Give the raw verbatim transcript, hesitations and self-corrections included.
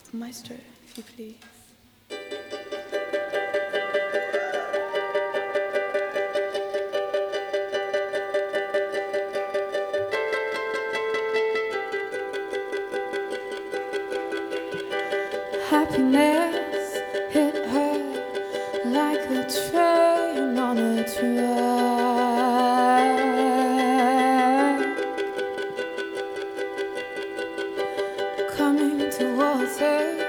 Maestro, if you please. Happiness hit her like a train on a track, coming towards her.